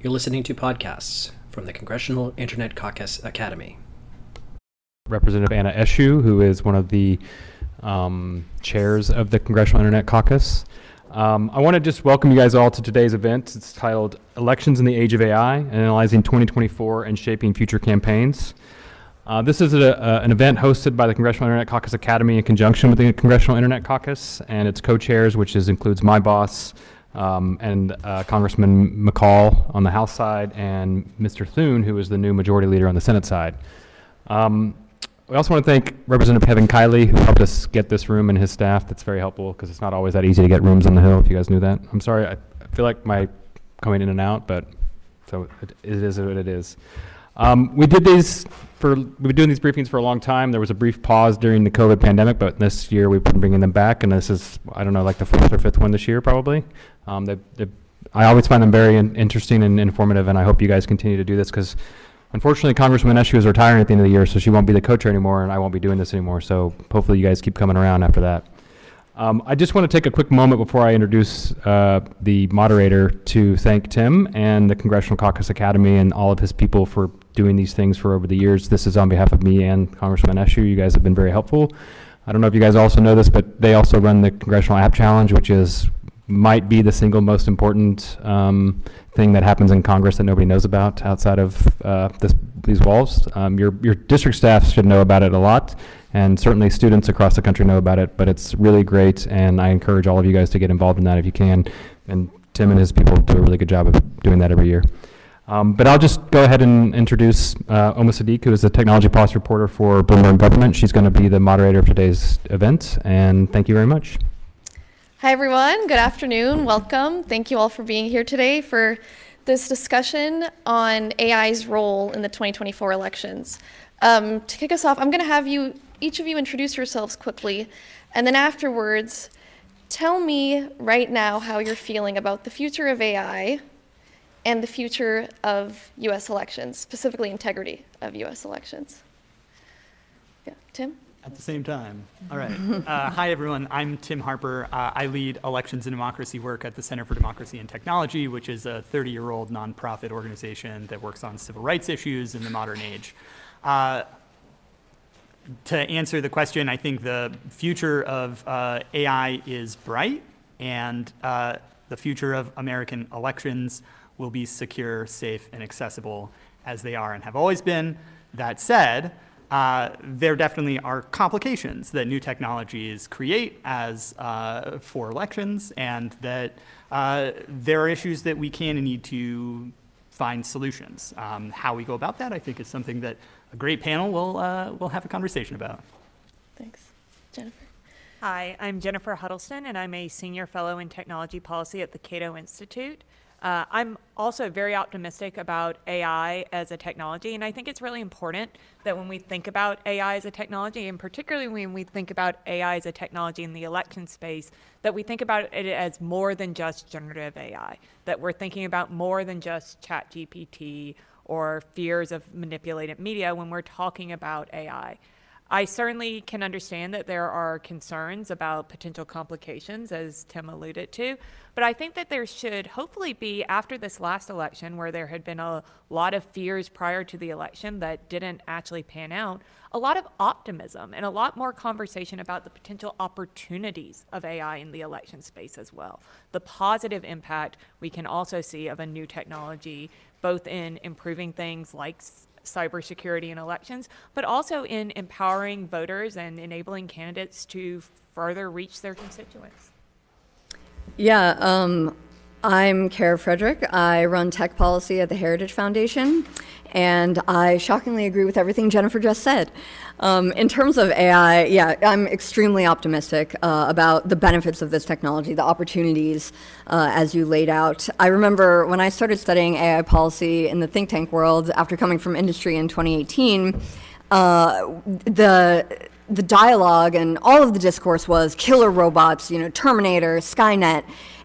You're listening to podcasts from the Congressional Internet Caucus Academy. Representative Anna Eshoo, who is one of the chairs of the Congressional Internet Caucus. I want to just welcome you guys all to today's event. It's titled Elections in the Age of AI, Analyzing 2024 and Shaping Future Campaigns. This is an event hosted by the Congressional Internet Caucus Academy in conjunction with the Congressional Internet Caucus and its co-chairs, which includes my boss and Congressman McCall on the House side and Mr. Thune, who is the new majority leader on the Senate side. We also want to thank Representative Kevin Kiley, who helped us get this room, and his staff. That's very helpful because it's not always that easy to get rooms on the Hill, if you guys knew that. I'm sorry, I feel like my coming in and out, but so it is what it is. We've been doing these briefings for a long time. There was a brief pause during the COVID pandemic, but this year we've been bringing them back, and this is, I don't know, like the fourth or fifth one this year probably. I always find them very interesting and informative, and I hope you guys continue to do this because unfortunately Congresswoman Eshoo is retiring at the end of the year, so she won't be the co-chair anymore, and I won't be doing this anymore, so hopefully you guys keep coming around after that. I just want to take a quick moment before I introduce the moderator to thank Tim and the Congressional Caucus Academy and all of his people for doing these things for over the years. This is on behalf of me and Congressman Eshoo. You guys have been very helpful. I don't know if you guys also know this, but they also run the Congressional App Challenge, which might be the single most important thing that happens in Congress that nobody knows about outside of these walls. Your district staff should know about it a lot, and certainly students across the country know about it, but it's really great, and I encourage all of you guys to get involved in that if you can, and Tim and his people do a really good job of doing that every year. But I'll just go ahead and introduce Oma Sadiq, who is the technology policy reporter for Bloomberg Government. She's going to be the moderator of today's event, and thank you very much. Hi everyone, good afternoon, welcome. Thank you all for being here today for this discussion on AI's role in the 2024 elections. To kick us off, I'm going to have each of you introduce yourselves quickly, and then afterwards, tell me right now how you're feeling about the future of AI and the future of US elections, specifically integrity of US elections. Yeah, Tim? At the same time. All right. Hi, everyone. I'm Tim Harper. I lead elections and democracy work at the Center for Democracy and Technology, which is a 30-year-old nonprofit organization that works on civil rights issues in the modern age. To answer the question, I think the future of AI is bright, and the future of American elections will be secure, safe, and accessible as they are and have always been. That said, there definitely are complications that new technologies create for elections, and that there are issues that we can and need to find solutions. How we go about that, I think, is something that a great panel will have a conversation about. Thanks. Jennifer? Hi, I'm Jennifer Huddleston, and I'm a senior fellow in technology policy at the Cato Institute. I'm also very optimistic about AI as a technology, and I think it's really important that when we think about AI as a technology, and particularly when we think about AI as a technology in the election space, that we think about it as more than just generative AI, that we're thinking about more than just ChatGPT or fears of manipulated media when we're talking about AI. I certainly can understand that there are concerns about potential complications, as Tim alluded to, but I think that there should hopefully be, after this last election, where there had been a lot of fears prior to the election that didn't actually pan out, a lot of optimism and a lot more conversation about the potential opportunities of AI in the election space as well. The positive impact we can also see of a new technology, both in improving things like cybersecurity in elections, but also in empowering voters and enabling candidates to further reach their constituents. Yeah, I'm Kara Frederick. I run tech policy at the Heritage Foundation, and I shockingly agree with everything Jennifer just said. In terms of AI, yeah, I'm extremely optimistic about the benefits of this technology, the opportunities as you laid out. I remember when I started studying AI policy in the think tank world after coming from industry in 2018, the dialogue and all of the discourse was killer robots, Terminator, Skynet.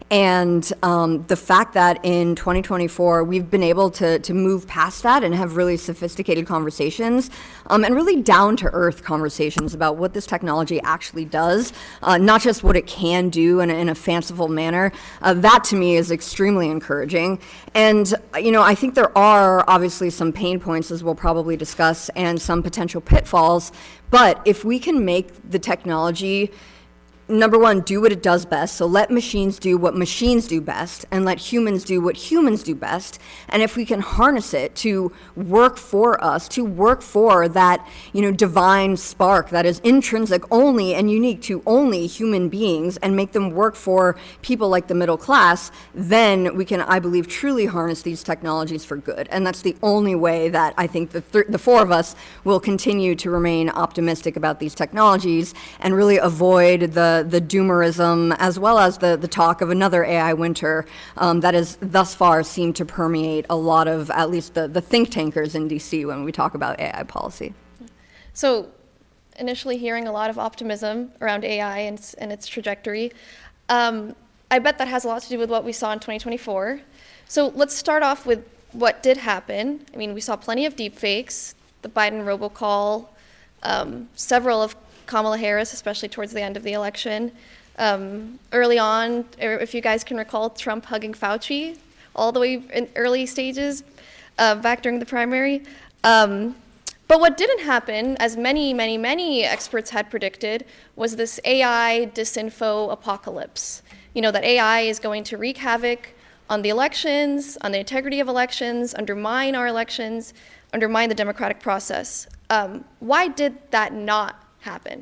And the fact that in 2024 we've been able to move past that and have really sophisticated conversations and really down-to-earth conversations about what this technology actually does, not just what it can do in a fanciful manner, that to me is extremely encouraging. And I think there are obviously some pain points, as we'll probably discuss, and some potential pitfalls. But if we can make the technology, number one, do what it does best. So let machines do what machines do best, and let humans do what humans do best. And if we can harness it to work for us, to work for that, divine spark that is intrinsic only and unique to only human beings, and make them work for people like the middle class, then we can, I believe, truly harness these technologies for good. And that's the only way that I think the four of us will continue to remain optimistic about these technologies and really avoid the doomerism, as well as the talk of another AI winter that has thus far seemed to permeate a lot of, at least the think tankers in DC when we talk about AI policy. So initially hearing a lot of optimism around AI and its trajectory. I bet that has a lot to do with what we saw in 2024. So let's start off with what did happen. I mean, we saw plenty of deepfakes, the Biden robocall, several of Kamala Harris, especially towards the end of the election. Early on, if you guys can recall, Trump hugging Fauci all the way in early stages back during the primary. But what didn't happen, as many experts had predicted, was this AI disinfo apocalypse. That AI is going to wreak havoc on the elections, on the integrity of elections, undermine our elections, undermine the democratic process. Why did that not happen?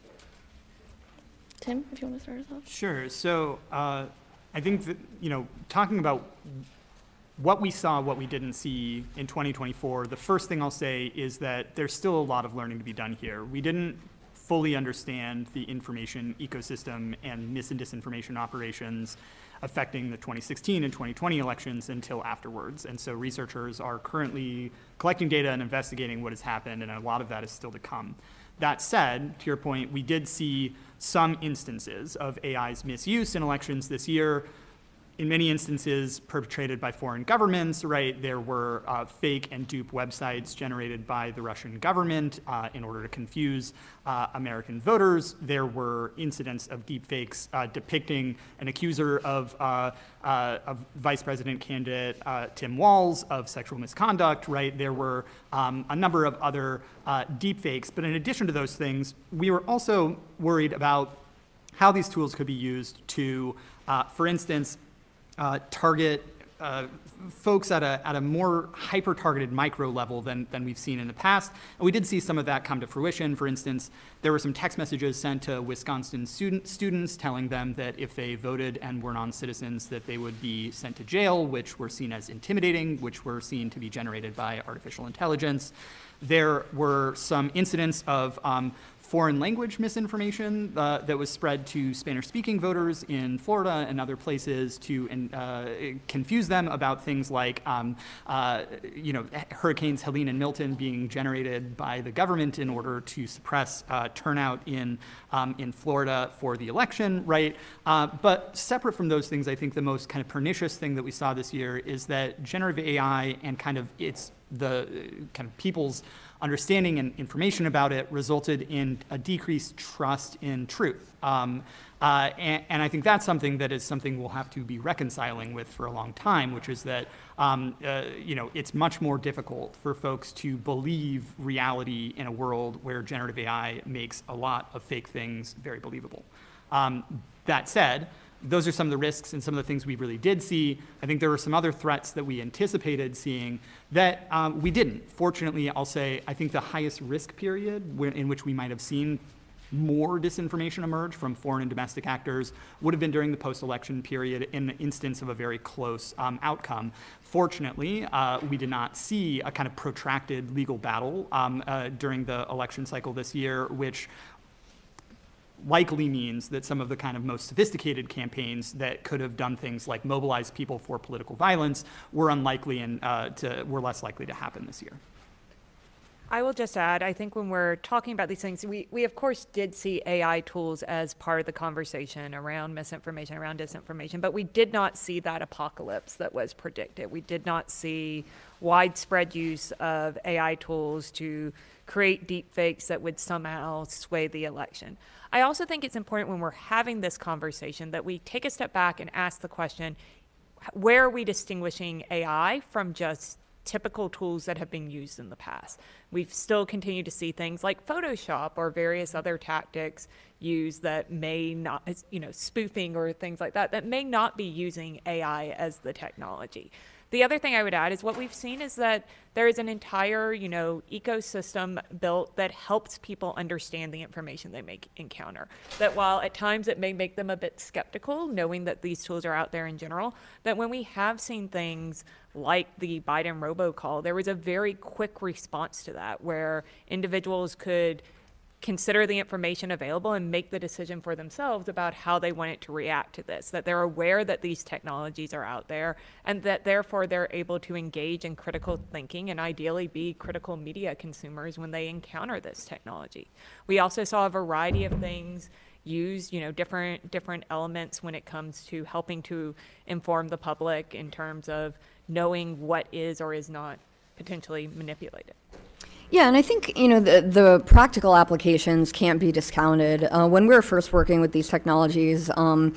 Tim, if you want to start us off. Sure. So I think that, talking about what we saw, what we didn't see in 2024, the first thing I'll say is that there's still a lot of learning to be done here. We didn't fully understand the information ecosystem and mis and disinformation operations affecting the 2016 and 2020 elections until afterwards. And so researchers are currently collecting data and investigating what has happened, and a lot of that is still to come. That said, to your point, we did see some instances of AI's misuse in elections this year. In many instances perpetrated by foreign governments, right? There were fake and dupe websites generated by the Russian government in order to confuse American voters. There were incidents of deepfakes depicting an accuser of Vice President candidate Tim Walz of sexual misconduct, right? There were a number of other deepfakes. But in addition to those things, we were also worried about how these tools could be used to, for instance, target folks at a more hyper-targeted micro level than we've seen in the past. And we did see some of that come to fruition. For instance, there were some text messages sent to Wisconsin students telling them that if they voted and were non-citizens, that they would be sent to jail, which were seen as intimidating, which were seen to be generated by artificial intelligence. There were some incidents of foreign language misinformation that was spread to Spanish-speaking voters in Florida and other places to confuse them about things like, Hurricanes Helene and Milton being generated by the government in order to suppress turnout in Florida for the election, right? But separate from those things, I think the most kind of pernicious thing that we saw this year is that generative AI and the kind of people's understanding and information about it resulted in a decreased trust in truth. And I think that's something we'll have to be reconciling with for a long time, which is that, it's much more difficult for folks to believe reality in a world where generative AI makes a lot of fake things very believable. That said, those are some of the risks and some of the things we really did see. I think there were some other threats that we anticipated seeing that we didn't. Fortunately, I'll say, I think the highest risk period in which we might have seen more disinformation emerge from foreign and domestic actors would have been during the post-election period in the instance of a very close outcome. Fortunately, we did not see a kind of protracted legal battle during the election cycle this year, which likely means that some of the kind of most sophisticated campaigns that could have done things like mobilize people for political violence were unlikely and were less likely to happen this year. I will just add, I think when we're talking about these things, we of course did see AI tools as part of the conversation around misinformation, around disinformation, but we did not see that apocalypse that was predicted. We did not see widespread use of AI tools to create deep fakes that would somehow sway the election. I also think it's important when we're having this conversation that we take a step back and ask the question, where are we distinguishing AI from just typical tools that have been used in the past? We've still continued to see things like Photoshop or various other tactics used that may not, spoofing or things like that, that may not be using AI as the technology. The other thing I would add is what we've seen is that there is an entire, ecosystem built that helps people understand the information they may encounter. That while at times it may make them a bit skeptical, knowing that these tools are out there in general, that when we have seen things like the Biden robocall, there was a very quick response to that where individuals could consider the information available and make the decision for themselves about how they wanted to react to this, that they're aware that these technologies are out there and that therefore they're able to engage in critical thinking and ideally be critical media consumers when they encounter this technology. We also saw a variety of things used, different elements when it comes to helping to inform the public in terms of knowing what is or is not potentially manipulated. Yeah, and I think, the practical applications can't be discounted. When we were first working with these technologies,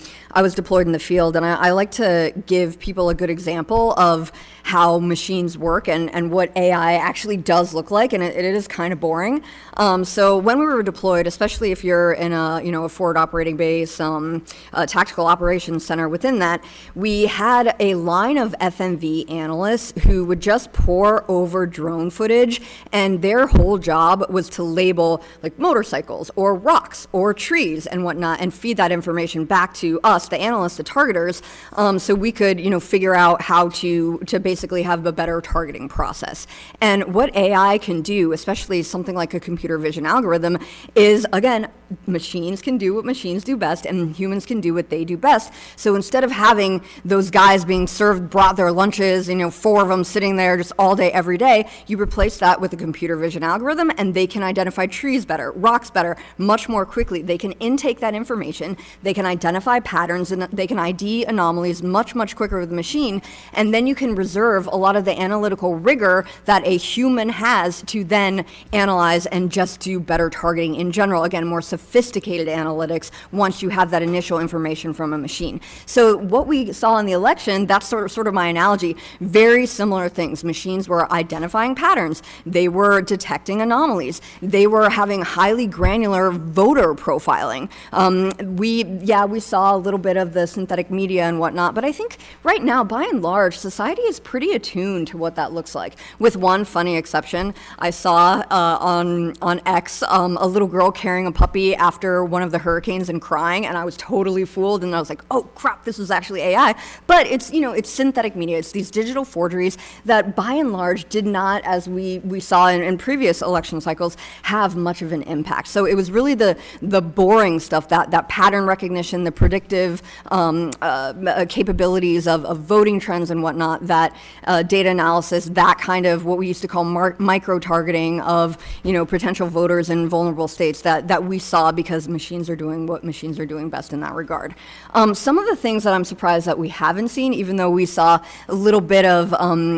I was deployed in the field, and I like to give people a good example of how machines work and what AI actually does look like, and it is kind of boring. So when we were deployed, especially if you're in a forward operating base, a tactical operations center within that, we had a line of FMV analysts who would just pore over drone footage, and their whole job was to label like motorcycles or rocks or trees and whatnot and feed that information back to us, the analysts, the targeters, so we could, figure out how to basically have a better targeting process. And what AI can do, especially something like a computer vision algorithm, is, again, machines can do what machines do best and humans can do what they do best. So instead of having those guys being brought their lunches, 4 of them sitting there just all day, every day, you replace that with a computer vision algorithm and they can identify trees better, rocks better, much more quickly. They can intake that information, they can identify patterns, and they can ID anomalies much, much quicker with the machine. And then you can reserve a lot of the analytical rigor that a human has to then analyze and just do better targeting in general. Again, more sophisticated analytics once you have that initial information from a machine. So what we saw in the election, that's sort of my analogy, very similar things. Machines were identifying patterns. They were detecting anomalies. They were having highly granular voter profiling. We saw a little bit of the synthetic media and whatnot, but I think right now, by and large, society is pretty attuned to what that looks like. With one funny exception, I saw on X a little girl carrying a puppy after one of the hurricanes and crying, and I was totally fooled, and I was like, oh crap, this is actually AI. But it's synthetic media. It's these digital forgeries that by and large did not, as we saw in previous election cycles, have much of an impact. So it was really the boring stuff, that pattern recognition, the predictive capabilities of voting trends and whatnot, that data analysis, that kind of what we used to call micro-targeting of potential voters in vulnerable states that we saw because machines are doing what machines are doing best in that regard. Some of the things that I'm surprised that we haven't seen, even though we saw a little bit of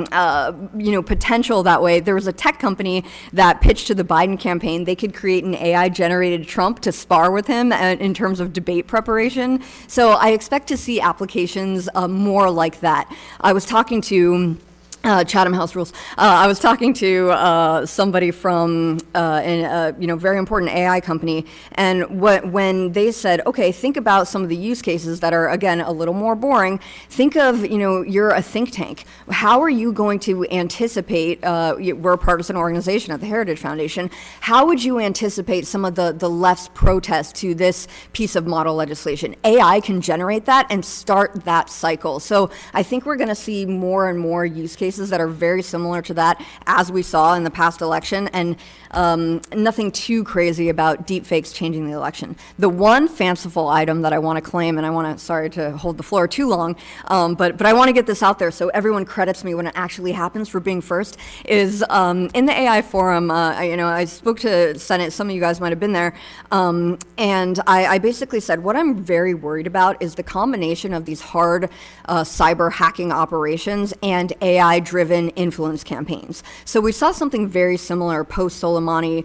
potential that way, there was a tech company that pitched to the Biden campaign they could create an AI-generated Trump to spar with him in terms of debate preparation. So I expect to see applications more like that. I was talking to Chatham House Rules. I was talking to somebody from a very important AI company, and when they said, okay, think about some of the use cases that are, again, a little more boring. Think of, you're a think tank. How are you going to anticipate, we're a partisan organization at the Heritage Foundation, how would you anticipate some of the left's protest to this piece of model legislation? AI can generate that and start that cycle. So I think we're going to see more and more use cases cases that are very similar to that, as we saw in the past election, and nothing too crazy about deepfakes changing the election. The one fanciful item that I want to claim, and I want to, sorry to hold the floor too long, but I want to get this out there so everyone credits me when it actually happens for being first, is in the AI forum, I spoke to Senate, some of you guys might have been there, and I basically said, what I'm very worried about is the combination of these hard cyber hacking operations and AI-driven influence campaigns. So we saw something very similar post-Soleimani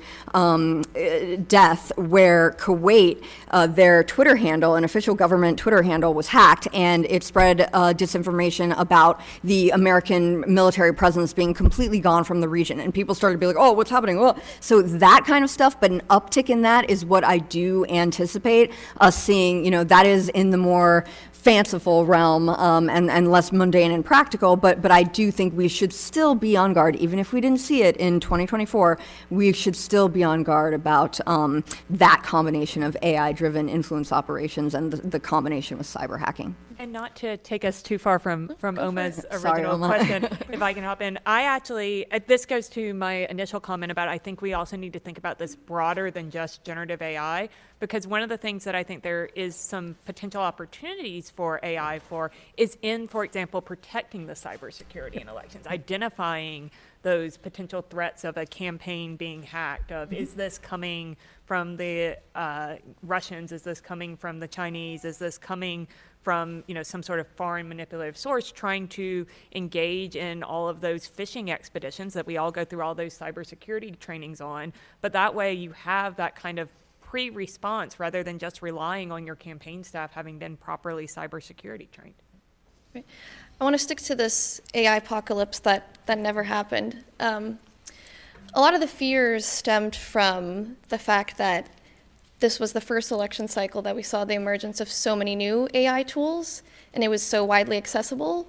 death, where Kuwait, their Twitter handle, an official government Twitter handle, was hacked, and it spread disinformation about the American military presence being completely gone from the region. And people started to be like, oh, what's happening? Oh. So that kind of stuff, but an uptick in that is what I do anticipate us seeing. That is in the more fanciful realm and less mundane and practical, but I do think we should still be on guard, even if we didn't see it in 2024, we should still be on guard about that combination of AI-driven influence operations and the combination with cyber hacking. And not to take us too far from Oma's Sorry, original Oma. question, if I can hop in, I actually, this goes to my initial comment about I think we also need to think about this broader than just generative AI, because one of the things that I think there is some potential opportunities for AI is in, for example, protecting the cybersecurity in elections, identifying those potential threats of a campaign being hacked, of is this coming from the Russians, is this coming from the Chinese, is this coming from some sort of foreign manipulative source, trying to engage in all of those phishing expeditions that we all go through all those cybersecurity trainings on. But that way you have that kind of pre-response rather than just relying on your campaign staff having been properly cybersecurity trained. Right. I want to stick to this AI apocalypse that never happened. A lot of the fears stemmed from the fact that this was the first election cycle that we saw the emergence of so many new AI tools, and it was so widely accessible.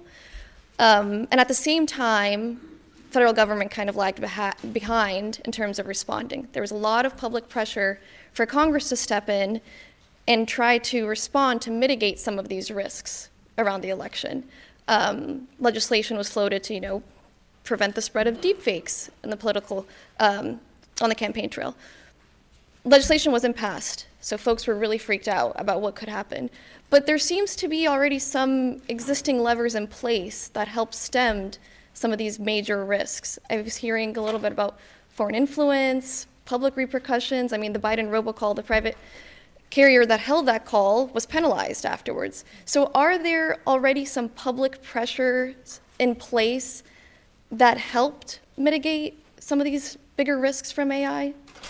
And at the same time, federal government kind of lagged behind in terms of responding. There was a lot of public pressure for Congress to step in and try to respond to mitigate some of these risks around the election. Legislation was floated to, prevent the spread of deepfakes in the political, on the campaign trail. Legislation wasn't passed, so folks were really freaked out about what could happen. But there seems to be already some existing levers in place that help stem some of these major risks. I was hearing a little bit about foreign influence, public repercussions. I mean, the Biden robocall, the private carrier that held that call was penalized afterwards. So are there already some public pressures in place that helped mitigate some of these bigger risks from AI?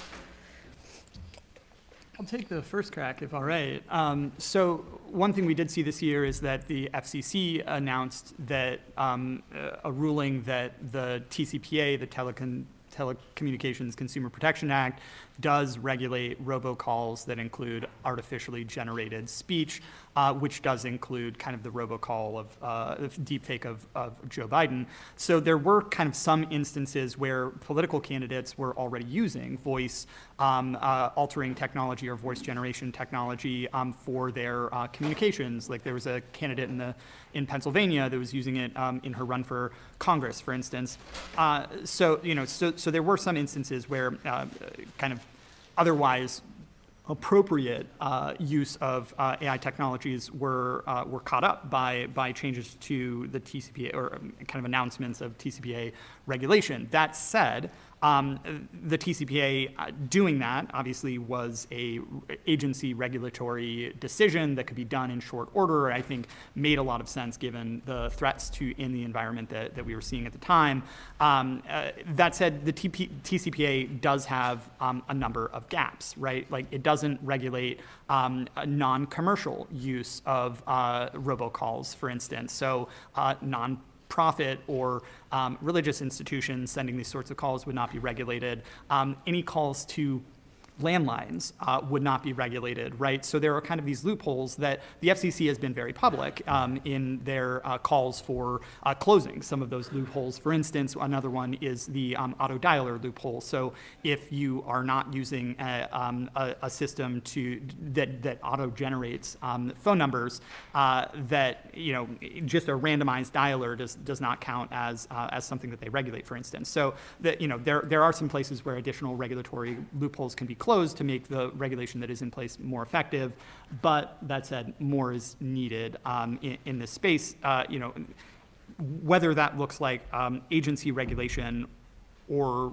I'll take the first crack, if all right. So one thing we did see this year is that the FCC announced that a ruling that the TCPA, the Telecommunications Consumer Protection Act, does regulate robocalls that include artificially generated speech, which does include kind of the robocall of deepfake of Joe Biden. So there were kind of some instances where political candidates were already using voice altering technology or voice generation technology for their communications. Like there was a candidate in Pennsylvania that was using it in her run for Congress, for instance. So there were some instances where kind of otherwise appropriate use of AI technologies were caught up by changes to the TCPA or kind of announcements of TCPA regulation. That said, the TCPA doing that obviously was a agency regulatory decision that could be done in short order. I think made a lot of sense given the threats in the environment that we were seeing at the time. That said, the TCPA does have a number of gaps, right? Like it doesn't regulate non-commercial use of robocalls, for instance. So non-profit or religious institutions sending these sorts of calls would not be regulated. Any calls to landlines would not be regulated, right? So there are kind of these loopholes that the FCC has been very public in their calls for closing some of those loopholes. For instance, another one is the auto dialer loophole. So if you are not using a system that auto generates phone numbers, that just a randomized dialer does not count as something that they regulate, for instance. So that there are some places where additional regulatory loopholes can be closed to make the regulation that is in place more effective. But that said, more is needed in this space. Whether that looks like agency regulation or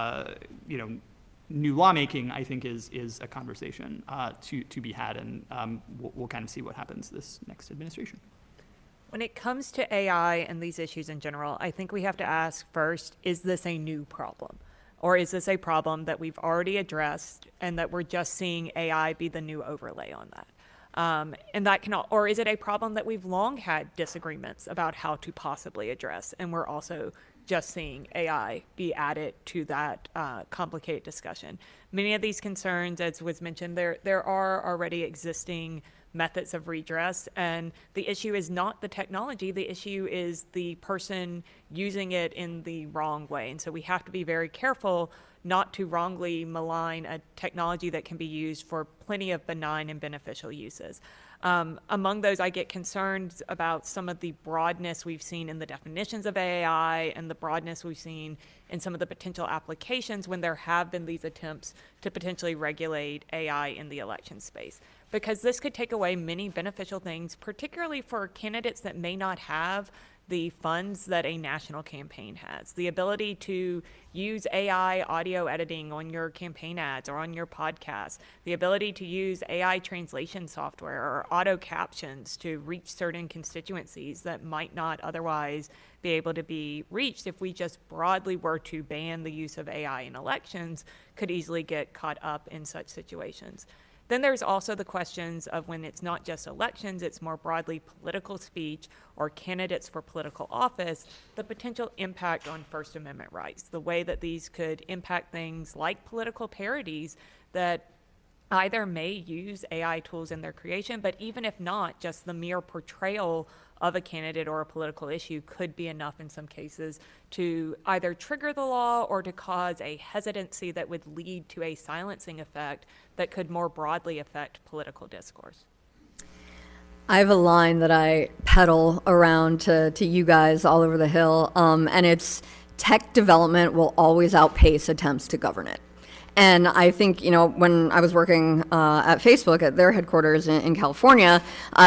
new lawmaking, I think is a conversation to be had, and we'll kind of see what happens this next administration. When it comes to AI and these issues in general, I think we have to ask first, is this a new problem? Or is this a problem that we've already addressed and that we're just seeing AI be the new overlay on that? And that or is it a problem that we've long had disagreements about how to possibly address, and we're also just seeing AI be added to that complicated discussion? Many of these concerns, as was mentioned, there are already existing methods of redress, and the issue is not the technology, the issue is the person using it in the wrong way. And so we have to be very careful not to wrongly malign a technology that can be used for plenty of benign and beneficial uses. Among those, I get concerned about some of the broadness we've seen in the definitions of AI and the broadness we've seen in some of the potential applications when there have been these attempts to potentially regulate AI in the election space. Because this could take away many beneficial things, particularly for candidates that may not have the funds that a national campaign has. The ability to use AI audio editing on your campaign ads or on your podcasts, the ability to use AI translation software or auto captions to reach certain constituencies that might not otherwise be able to be reached if we just broadly were to ban the use of AI in elections, could easily get caught up in such situations. Then there's also the questions of when it's not just elections, it's more broadly political speech or candidates for political office, the potential impact on First Amendment rights, the way that these could impact things like political parodies that either may use AI tools in their creation, but even if not, just the mere portrayal of a candidate or a political issue could be enough in some cases to either trigger the law or to cause a hesitancy that would lead to a silencing effect that could more broadly affect political discourse. I have a line that I peddle around to you guys all over the Hill, and it's tech development will always outpace attempts to govern it. And I think, when I was working at Facebook at their headquarters in California,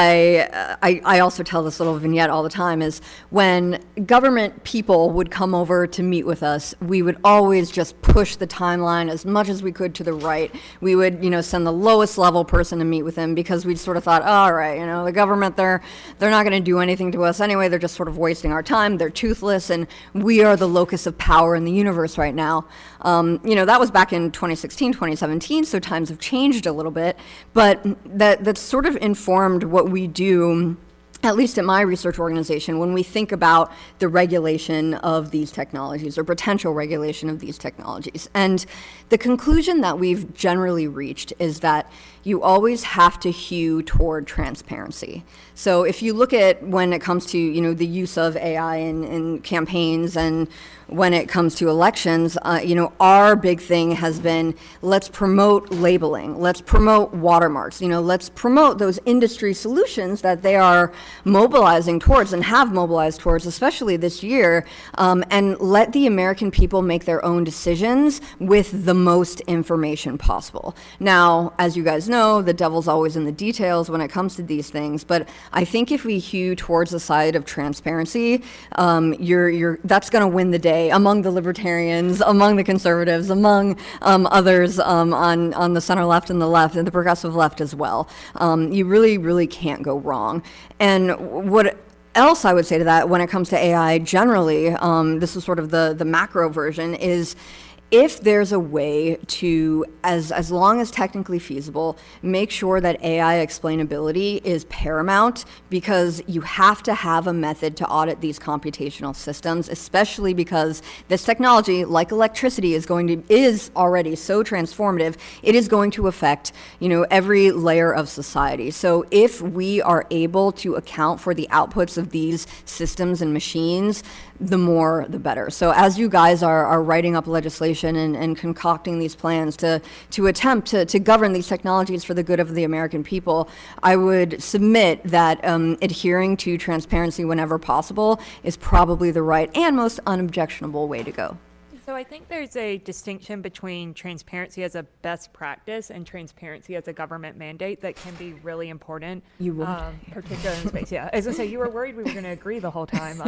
I also tell this little vignette all the time, is when government people would come over to meet with us, we would always just push the timeline as much as we could to the right. We would, send the lowest level person to meet with him because we sort of thought, all right, the government, they're not going to do anything to us anyway. They're just sort of wasting our time. They're toothless, and we are the locus of power in the universe right now. That was back in 2016, 2017, so times have changed a little bit, but that sort of informed what we do, at least at my research organization, when we think about the regulation of these technologies or potential regulation of these technologies. And the conclusion that we've generally reached is that you always have to hew toward transparency. So if you look at when it comes to, the use of AI in campaigns and when it comes to elections, our big thing has been, let's promote labeling, let's promote watermarks, let's promote those industry solutions that they are mobilizing towards and have mobilized towards, especially this year, and let the American people make their own decisions with the most information possible. Now, as you guys know, the devil's always in the details when it comes to these things, but I think if we hew towards the side of transparency, that's going to win the day among the libertarians, among the conservatives, among others on the center left and the left and the progressive left as well. You really, really can't go wrong. And what else I would say to that when it comes to AI generally, this is sort of the macro version, is if there's a way to, as long as technically feasible, make sure that AI explainability is paramount, because you have to have a method to audit these computational systems, especially because this technology, like electricity, is already so transformative. It is going to affect, every layer of society. So if we are able to account for the outputs of these systems and machines, the more the better. So as you guys are writing up legislation and concocting these plans to attempt to govern these technologies for the good of the American people, I would submit that adhering to transparency whenever possible is probably the right and most unobjectionable way to go. So I think there's a distinction between transparency as a best practice and transparency as a government mandate that can be really important. You would. Particularly in space, yeah. As I say, you were worried we were going to agree the whole time.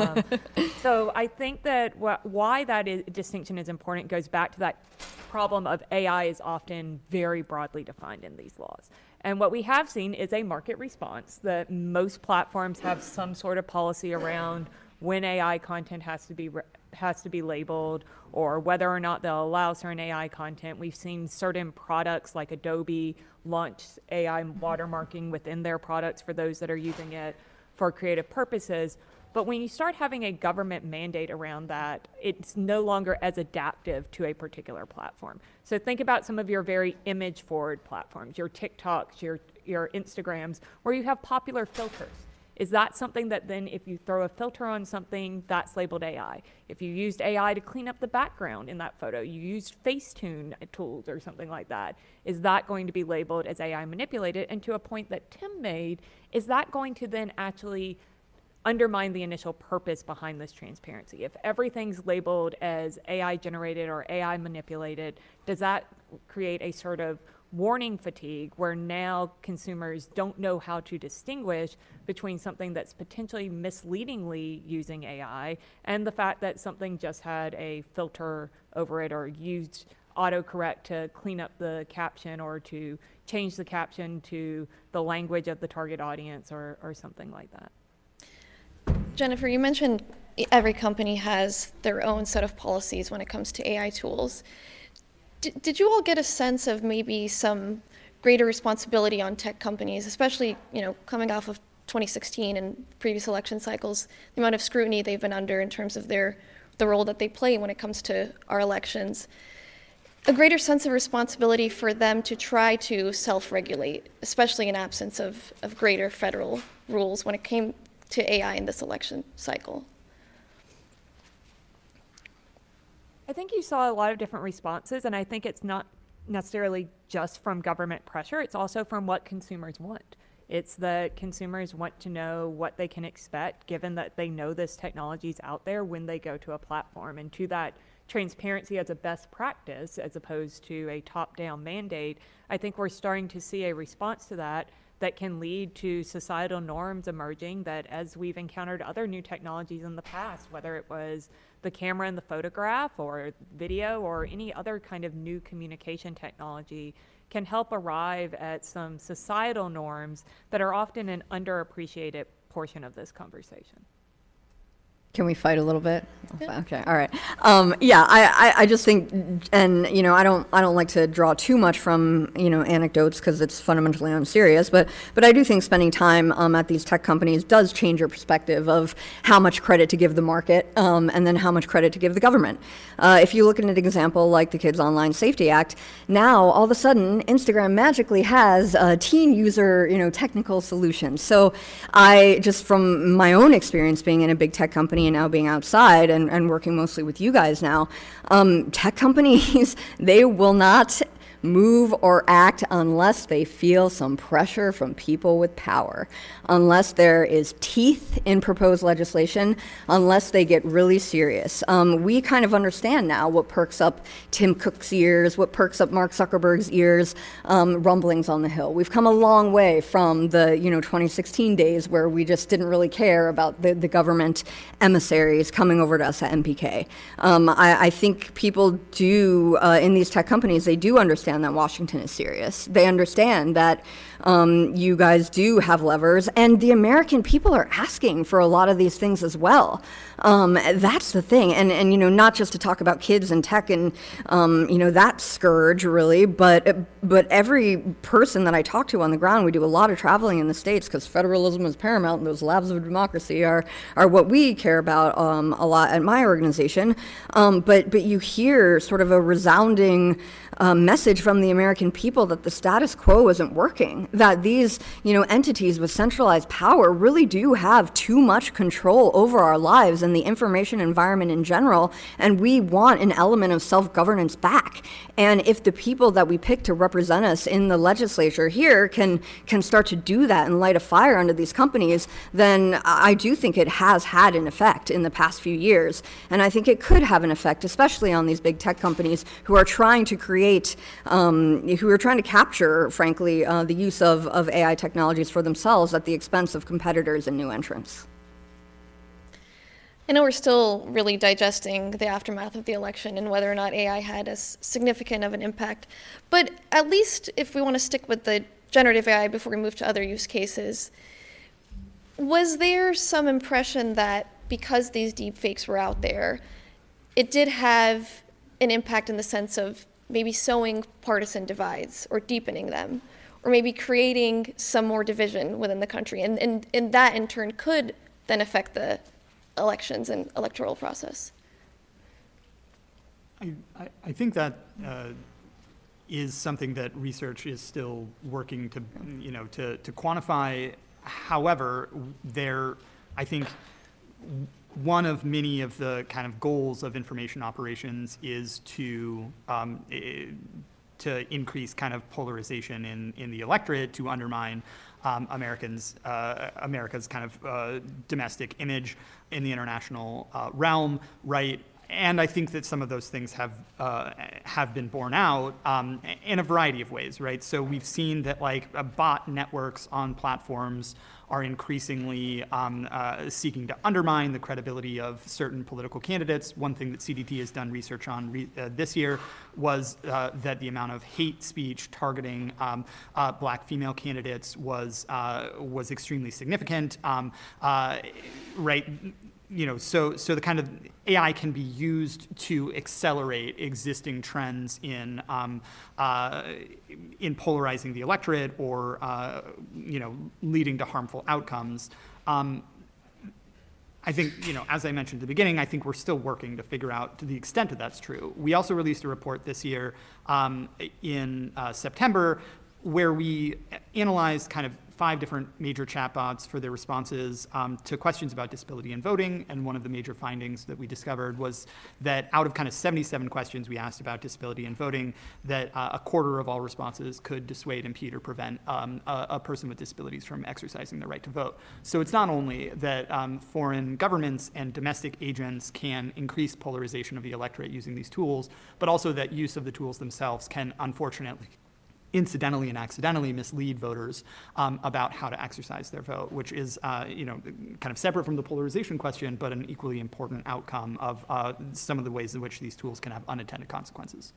So I think that why that distinction is important goes back to that problem of AI is often very broadly defined in these laws. And what we have seen is a market response that most platforms have some sort of policy around when AI content has to be labeled, or whether or not they'll allow certain AI content. We've seen certain products like Adobe launch AI watermarking within their products for those that are using it for creative purposes. But when you start having a government mandate around that, it's no longer as adaptive to a particular platform. So think about some of your very image-forward platforms, your TikToks, your Instagrams, where you have popular filters. Is that something that then if you throw a filter on something, that's labeled AI? If you used AI to clean up the background in that photo, you used Facetune tools or something like that, is that going to be labeled as AI manipulated? And to a point that Tim made, is that going to then actually undermine the initial purpose behind this transparency? If everything's labeled as AI generated or AI manipulated, does that create a sort of warning fatigue where now consumers don't know how to distinguish between something that's potentially misleadingly using AI and the fact that something just had a filter over it or used autocorrect to clean up the caption or to change the caption to the language of the target audience or something like that? Jennifer, you mentioned every company has their own set of policies when it comes to AI tools. Did you all get a sense of maybe some greater responsibility on tech companies, especially, coming off of 2016 and previous election cycles, the amount of scrutiny they've been under in terms of the role that they play when it comes to our elections? A greater sense of responsibility for them to try to self-regulate, especially in absence of greater federal rules when it came to AI in this election cycle? I think you saw a lot of different responses, and I think it's not necessarily just from government pressure, it's also from what consumers want. It's that consumers want to know what they can expect, given that they know this technology is out there when they go to a platform. And to that transparency as a best practice, as opposed to a top-down mandate, I think we're starting to see a response to that can lead to societal norms emerging that, as we've encountered other new technologies in the past, whether it was the camera and the photograph or video or any other kind of new communication technology, can help arrive at some societal norms that are often an underappreciated portion of this conversation. Can we fight a little bit? Okay, all right. I just think, and I don't like to draw too much from anecdotes because it's fundamentally unserious, but I do think spending time at these tech companies does change your perspective of how much credit to give the market and then how much credit to give the government. If you look at an example like the Kids Online Safety Act, now all of a sudden Instagram magically has a teen user technical solution. So I just, from my own experience being in a big tech company and now being outside and working mostly with you guys now, tech companies, they will not move or act unless they feel some pressure from people with power, unless there is teeth in proposed legislation, unless they get really serious. We kind of understand now what perks up Tim Cook's ears, what perks up Mark Zuckerberg's ears, rumblings on the Hill. We've come a long way from the 2016 days where we just didn't really care about the government emissaries coming over to us at MPK. I think people do, in these tech companies, they do understand that Washington is serious. They understand that You guys do have levers, and the American people are asking for a lot of these things as well. That's the thing, and not just to talk about kids and tech and that scourge really, but every person that I talk to on the ground, we do a lot of traveling in the States because federalism is paramount, and those labs of democracy are what we care about a lot at my organization. But you hear sort of a resounding message from the American people that the status quo isn't working, that these entities with centralized power really do have too much control over our lives and the information environment in general, and we want an element of self-governance back. And if the people that we pick to represent us in the legislature here can start to do that and light a fire under these companies, then I do think it has had an effect in the past few years. And I think it could have an effect, especially on these big tech companies who are trying to create, who are trying to capture, frankly, the use of AI technologies for themselves at the expense of competitors and new entrants. I know we're still really digesting the aftermath of the election and whether or not AI had as significant of an impact. But at least if we want to stick with the generative AI before we move to other use cases, was there some impression that because these deepfakes were out there, it did have an impact in the sense of maybe sowing partisan divides or deepening them, or maybe creating some more division within the country, and that in turn could then affect the elections and electoral process? I think that is something that research is still working to quantify. However, I think one of many of the kind of goals of information operations is to increase kind of polarization in the electorate, to undermine America's kind of domestic image in the international realm, right? And I think that some of those things have been borne out in a variety of ways, right? So we've seen that bot networks on platforms are increasingly seeking to undermine the credibility of certain political candidates. One thing that CDT has done research on this year was that the amount of hate speech targeting black female candidates was extremely significant, right? So the kind of AI can be used to accelerate existing trends in polarizing the electorate or leading to harmful outcomes. I think, as I mentioned at the beginning, I think we're still working to figure out to the extent that that's true. We also released a report this year in September where we analyzed kind of 5 different major chatbots for their responses to questions about disability in voting. And one of the major findings that we discovered was that out of kind of 77 questions we asked about disability in voting, that a quarter of all responses could dissuade, impede, or prevent a person with disabilities from exercising their right to vote. So it's not only that foreign governments and domestic agents can increase polarization of the electorate using these tools, but also that use of the tools themselves can unfortunately incidentally and accidentally mislead voters about how to exercise their vote, which is kind of separate from the polarization question, but an equally important outcome of some of the ways in which these tools can have unintended consequences.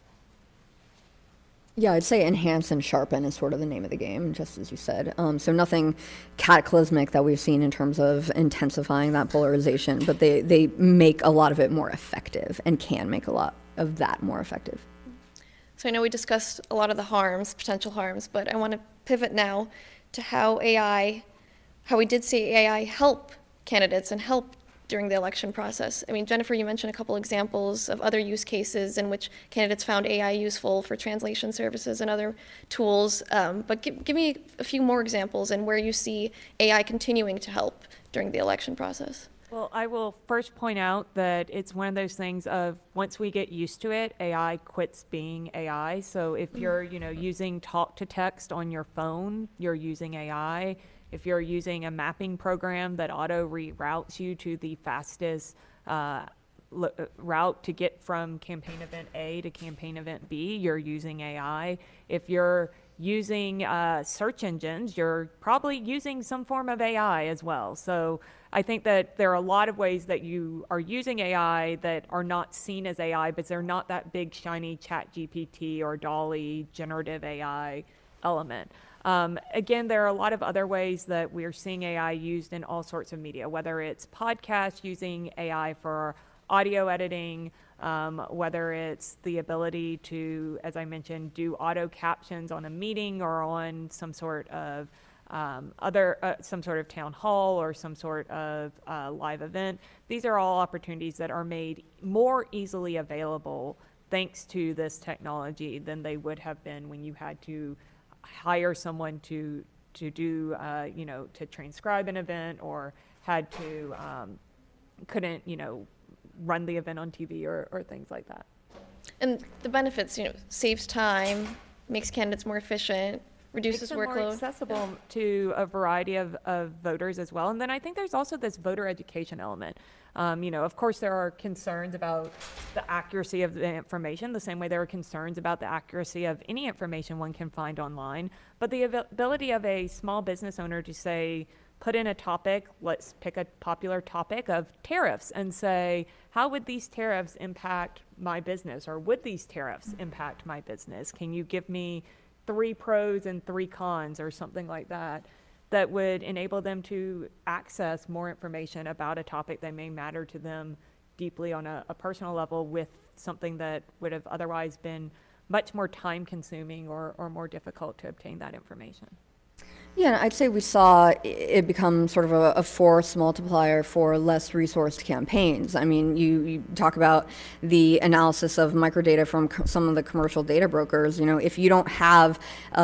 Yeah, I'd say enhance and sharpen is sort of the name of the game, just as you said. So nothing cataclysmic that we've seen in terms of intensifying that polarization, but they make a lot of it more effective and can make a lot of that more effective. So I know we discussed a lot of the harms, potential harms, but I want to pivot now to how we did see AI help candidates and help during the election process. I mean, Jennifer, you mentioned a couple examples of other use cases in which candidates found AI useful for translation services and other tools, but give me a few more examples and where you see AI continuing to help during the election process. Well, I will first point out that it's one of those things of once we get used to it, AI quits being AI. So if you're, using talk to text on your phone, you're using AI. If you're using a mapping program that auto reroutes you to the fastest route to get from campaign event A to campaign event B, you're using AI. If you're using search engines, you're probably using some form of AI as well. So I think that there are a lot of ways that you are using AI that are not seen as AI, but they're not that big, shiny ChatGPT or DALL-E generative AI element. Again, there are a lot of other ways that we're seeing AI used in all sorts of media, whether it's podcasts using AI for audio editing, whether it's the ability to, as I mentioned, do auto captions on a meeting or on some sort of some sort of town hall or some sort of live event. These are all opportunities that are made more easily available thanks to this technology than they would have been when you had to hire someone to do, to transcribe an event, or had to, couldn't, run the event on TV or things like that. And the benefits, saves time, makes candidates more efficient, reduces Makes them workload. more accessible to a variety of voters as well. And then I think there's also this voter education element. Of course, there are concerns about the accuracy of the information, the same way there are concerns about the accuracy of any information one can find online. But the ability of a small business owner to say, put in a topic, let's pick a popular topic of tariffs, and say, how would these tariffs impact my business? Or would these tariffs impact my business? Can you give me 3 pros and 3 cons or something like that, that would enable them to access more information about a topic that may matter to them deeply on a personal level, with something that would have otherwise been much more time consuming or more difficult to obtain that information. Yeah, I'd say we saw it become sort of a force multiplier for less resourced campaigns. I mean, you talk about the analysis of microdata from some of the commercial data brokers. If you don't have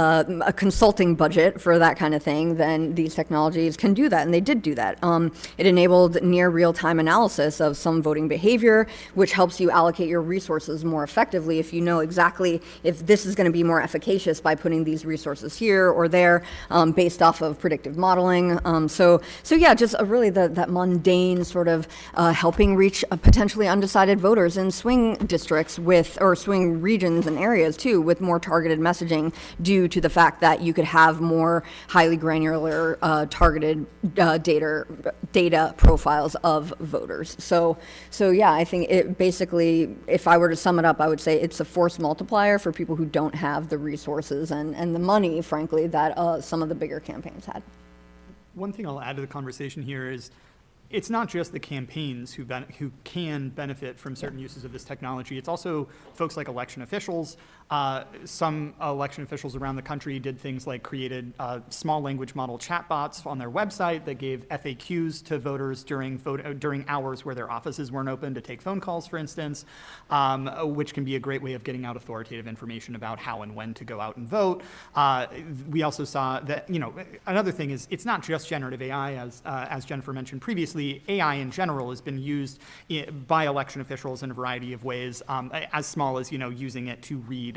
a consulting budget for that kind of thing, then these technologies can do that, and they did do that. It enabled near real-time analysis of some voting behavior, which helps you allocate your resources more effectively if you know exactly if this is going to be more efficacious by putting these resources here or there, based off of predictive modeling. So yeah, just really that mundane sort of helping reach potentially undecided voters in swing districts or swing regions and areas too, with more targeted messaging due to the fact that you could have more highly granular targeted data profiles of voters. So yeah, I think it basically, if I were to sum it up, I would say it's a force multiplier for people who don't have the resources and the money, frankly, that some of the bigger campaigns had. One thing I'll add to the conversation here is it's not just the campaigns who can benefit from certain uses of this technology. It's also folks like election officials. Some election officials around the country did things like created small language model chatbots on their website that gave FAQs to voters during hours where their offices weren't open to take phone calls, for instance, which can be a great way of getting out authoritative information about how and when to go out and vote. We also saw that, another thing is it's not just generative AI, as Jennifer mentioned previously. AI in general has been used by election officials in a variety of ways, as small as using it to read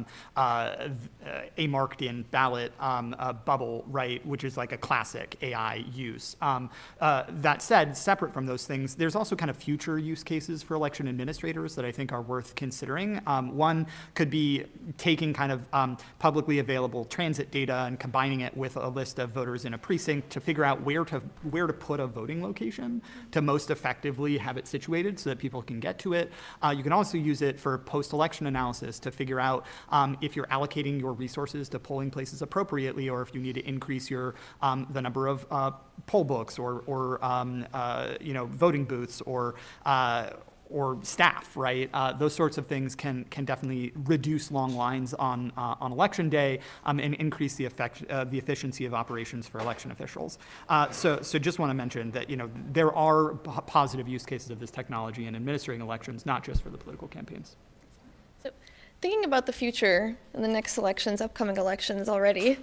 a marked-in ballot bubble, right, which is like a classic AI use. That said, separate from those things, there's also kind of future use cases for election administrators that I think are worth considering. One could be taking kind of publicly available transit data and combining it with a list of voters in a precinct to figure out where to put a voting location to most effectively have it situated so that people can get to it. You can also use it for post-election analysis to figure out if you're allocating your resources to polling places appropriately, or if you need to increase the number of poll books or voting booths or staff, right? Those sorts of things can definitely reduce long lines on election day and increase the efficiency of operations for election officials. So just want to mention that there are positive use cases of this technology in administering elections, not just for the political campaigns. So thinking about the future and the next elections, upcoming elections already,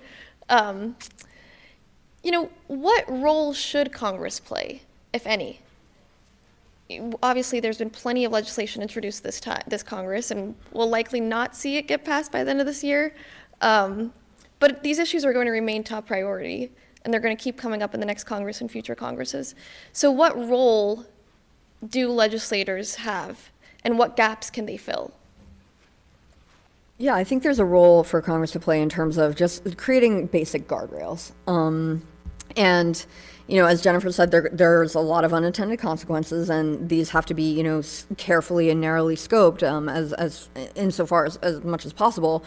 what role should Congress play, if any? Obviously, there's been plenty of legislation introduced this Congress, and we'll likely not see it get passed by the end of this year. But these issues are going to remain top priority, and they're going to keep coming up in the next Congress and future Congresses. So what role do legislators have, and what gaps can they fill? Yeah, I think there's a role for Congress to play in terms of just creating basic guardrails. And as Jennifer said, there's a lot of unintended consequences, and these have to be, carefully and narrowly scoped, as insofar as much as possible.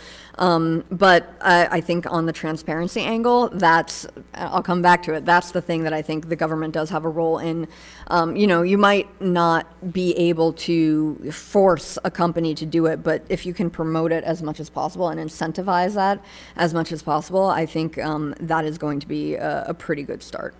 But I think on the transparency angle, I'll come back to it. That's the thing that I think the government does have a role in. You might not be able to force a company to do it, but if you can promote it as much as possible and incentivize that as much as possible, I think that is going to be a pretty good start.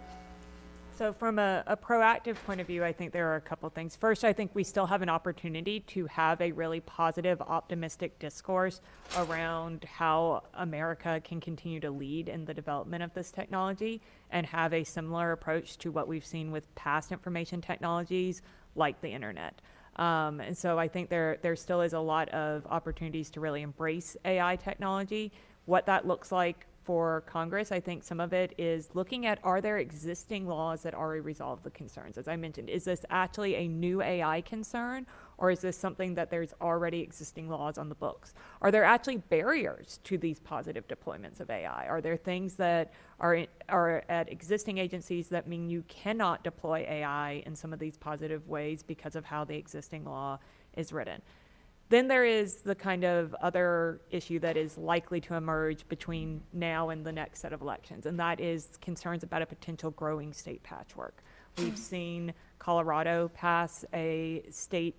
So from a proactive point of view, I think there are a couple things. First, I think we still have an opportunity to have a really positive, optimistic discourse around how America can continue to lead in the development of this technology and have a similar approach to what we've seen with past information technologies like the internet. And so I think there still is a lot of opportunities to really embrace AI technology. What that looks like for Congress, I think some of it is looking at, are there existing laws that already resolve the concerns? As I mentioned, is this actually a new AI concern, or is this something that there's already existing laws on the books? Are there actually barriers to these positive deployments of AI? Are there things that are at existing agencies that mean you cannot deploy AI in some of these positive ways because of how the existing law is written? Then there is the kind of other issue that is likely to emerge between now and the next set of elections, and that is concerns about a potential growing state patchwork. We've seen Colorado pass a state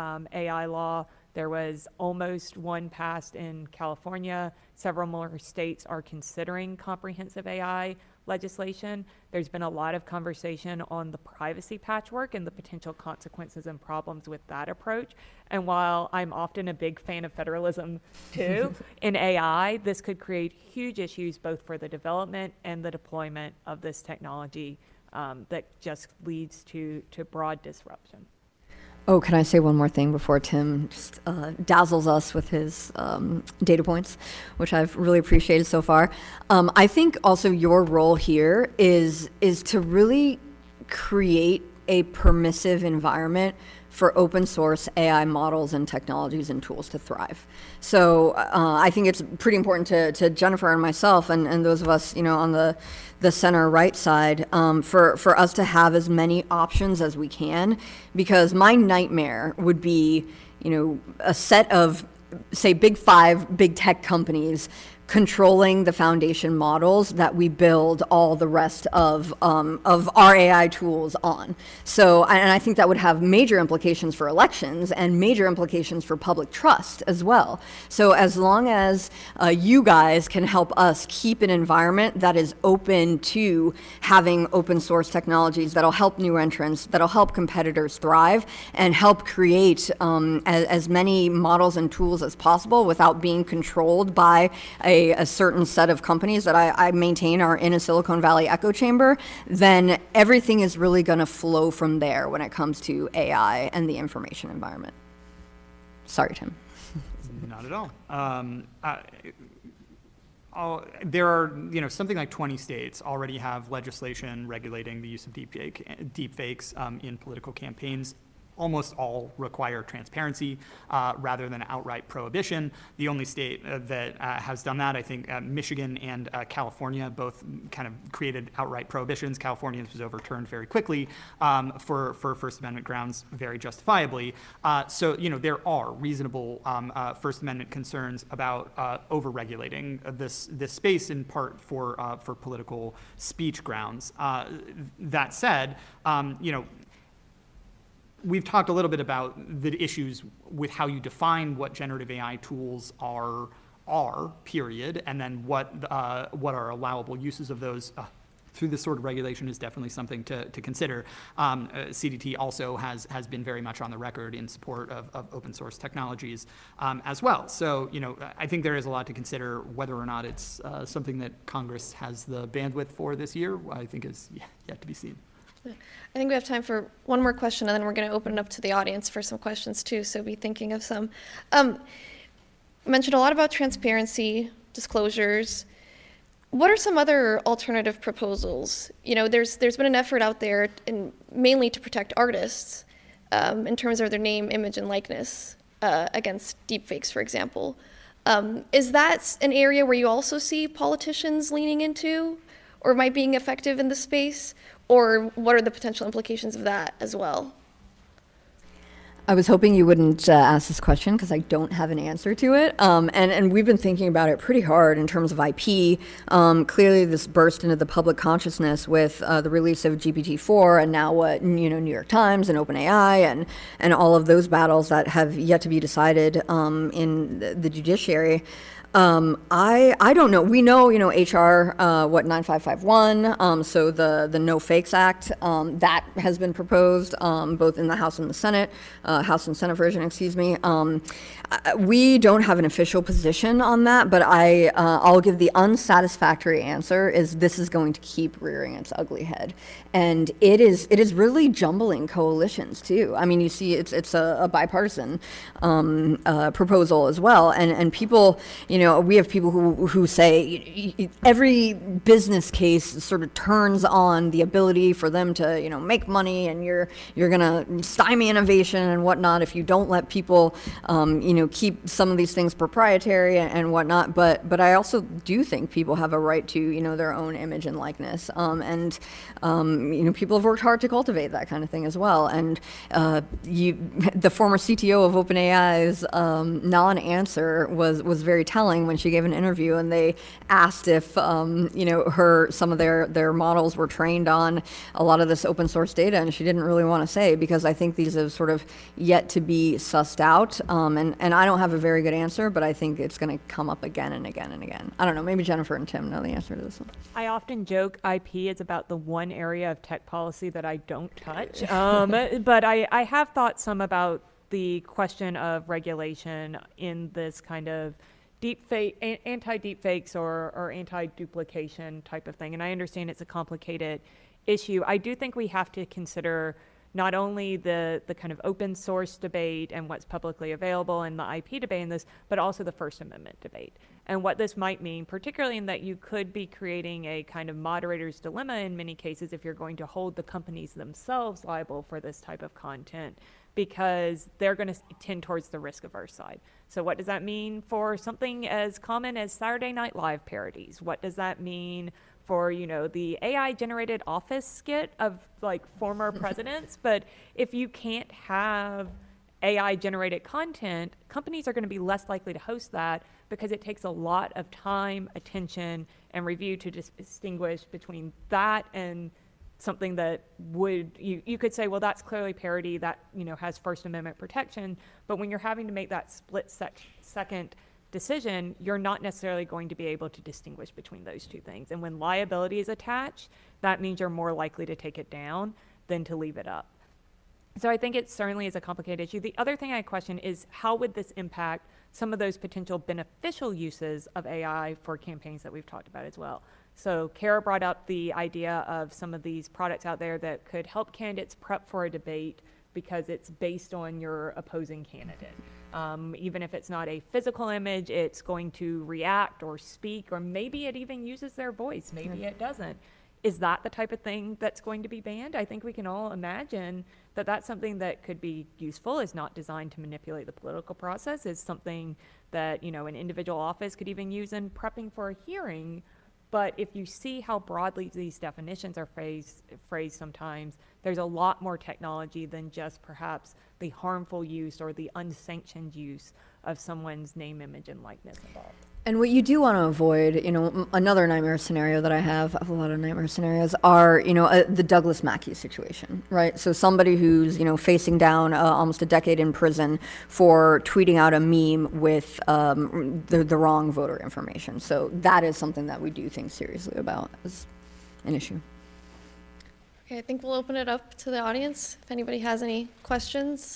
AI law. There was almost one passed in California. Several more states are considering comprehensive AI legislation. There's been a lot of conversation on the privacy patchwork and the potential consequences and problems with that approach. And while I'm often a big fan of federalism too, in AI, this could create huge issues both for the development and the deployment of this technology that just leads to broad disruption. Oh, can I say one more thing before Tim just dazzles us with his data points, which I've really appreciated so far? I think also your role here is to really create a permissive environment for open source AI models and technologies and tools to thrive. So I think it's pretty important to Jennifer and myself and those of us, on the center right side, for us to have as many options as we can, because my nightmare would be, a set of, say, big 5 big tech companies controlling the foundation models that we build all the rest of our AI tools on. So, and I think that would have major implications for elections and major implications for public trust as well. So as long as you guys can help us keep an environment that is open to having open source technologies that'll help new entrants, that'll help competitors thrive, and help create as many models and tools as possible without being controlled by a certain set of companies that I maintain are in a Silicon Valley echo chamber, then everything is really going to flow from there when it comes to AI and the information environment. Sorry, Tim. Not at all. There are, something like 20 states already have legislation regulating the use of deepfakes in political campaigns. Almost all require transparency rather than outright prohibition. The only state that has done that, I think, Michigan and California both kind of created outright prohibitions. California's was overturned very quickly for First Amendment grounds, very justifiably. So, there are reasonable First Amendment concerns about over-regulating this space, in part for political speech grounds. That said, we've talked a little bit about the issues with how you define what generative AI tools are, period, and then what are allowable uses of those through this sort of regulation is definitely something to consider. CDT also has been very much on the record in support of open source technologies as well. So, I think there is a lot to consider. Whether or not it's something that Congress has the bandwidth for this year, I think is yet to be seen. I think we have time for one more question, and then we're going to open it up to the audience for some questions too, so be thinking of some. Mentioned a lot about transparency, disclosures. What are some other alternative proposals? There's been an effort out there, mainly to protect artists in terms of their name, image, and likeness against deepfakes, for example. Is that an area where you also see politicians leaning into, or might being effective in the space? Or what are the potential implications of that as well? I was hoping you wouldn't ask this question because I don't have an answer to it. And we've been thinking about it pretty hard in terms of IP. Clearly, this burst into the public consciousness with the release of GPT-4 and now what, New York Times and OpenAI and all of those battles that have yet to be decided in the judiciary. I don't know. We know, HR, 9551, so the No Fakes Act, that has been proposed, both in the House and the Senate, House and Senate version, excuse me. We don't have an official position on that, but I'll give the unsatisfactory answer is this is going to keep rearing its ugly head. And it is really jumbling coalitions too. I mean, you see it's a bipartisan proposal as well. And people, we have people who say every business case sort of turns on the ability for them to, make money, and you're going to stymie innovation and whatnot if you don't let people, keep some of these things proprietary and whatnot. But I also do think people have a right to, their own image and likeness. People have worked hard to cultivate that kind of thing as well. And the former CTO of OpenAI's non-answer was very telling when she gave an interview, and they asked if some of their models were trained on a lot of this open source data, and she didn't really want to say, because I think these have sort of yet to be sussed out. And I don't have a very good answer, but I think it's going to come up again and again and again. I don't know. Maybe Jennifer and Tim know the answer to this one. I often joke IP is about the one area of tech policy that I don't touch. But I have thought some about the question of regulation in this kind of anti-deepfakes or anti-duplication type of thing. And I understand it's a complicated issue. I do think we have to consider not only the kind of open source debate and what's publicly available and the IP debate in this, but also the First Amendment debate. And what this might mean, particularly in that you could be creating a kind of moderator's dilemma in many cases if you're going to hold the companies themselves liable for this type of content, because they're going to tend towards the risk-averse side. So what does that mean for something as common as Saturday Night Live parodies? What does that mean for, the AI-generated office skit of, former presidents? But if you can't have AI-generated content, companies are going to be less likely to host that because it takes a lot of time, attention, and review to distinguish between that and something that you could say, well, that's clearly parody, that, has First Amendment protection. But when you're having to make that split-second decision, you're not necessarily going to be able to distinguish between those two things. And when liability is attached, that means you're more likely to take it down than to leave it up. So I think it certainly is a complicated issue. The other thing I question is, how would this impact some of those potential beneficial uses of AI for campaigns that we've talked about as well? So Kara brought up the idea of some of these products out there that could help candidates prep for a debate because it's based on your opposing candidate. Even if it's not a physical image, it's going to react or speak, or maybe it even uses their voice, maybe it doesn't. Is that the type of thing that's going to be banned? I think we can all imagine that that's something that could be useful, is not designed to manipulate the political process, is something that, an individual office could even use in prepping for a hearing. But if you see how broadly these definitions are phrased sometimes, there's a lot more technology than just perhaps the harmful use or the unsanctioned use of someone's name, image, and likeness involved. And what you do want to avoid, another nightmare scenario that I have a lot of nightmare scenarios are, the Douglas Mackey situation, right? So somebody who's, facing down almost a decade in prison for tweeting out a meme with the wrong voter information. So that is something that we do think seriously about as an issue. Okay, I think we'll open it up to the audience if anybody has any questions.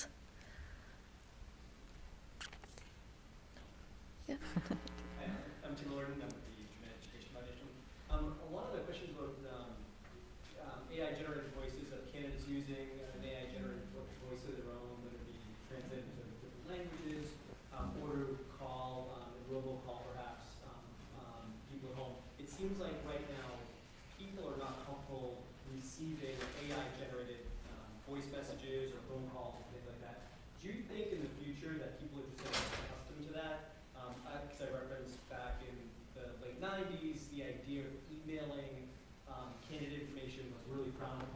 Yeah. I'm Tim Lorden, I'm with the German Education Foundation. One of the questions about AI-generated voices of candidates using an AI-generated voice of their own that would be translated into different languages, or to call, robocall perhaps, people at home. It seems like right now people are not comfortable receiving AI-generated voice messages or phone calls and things like that. Do you think in the future that people are just going to get accustomed to that? Because I referenced back in the late 90s, the idea of emailing candidate information was really prominent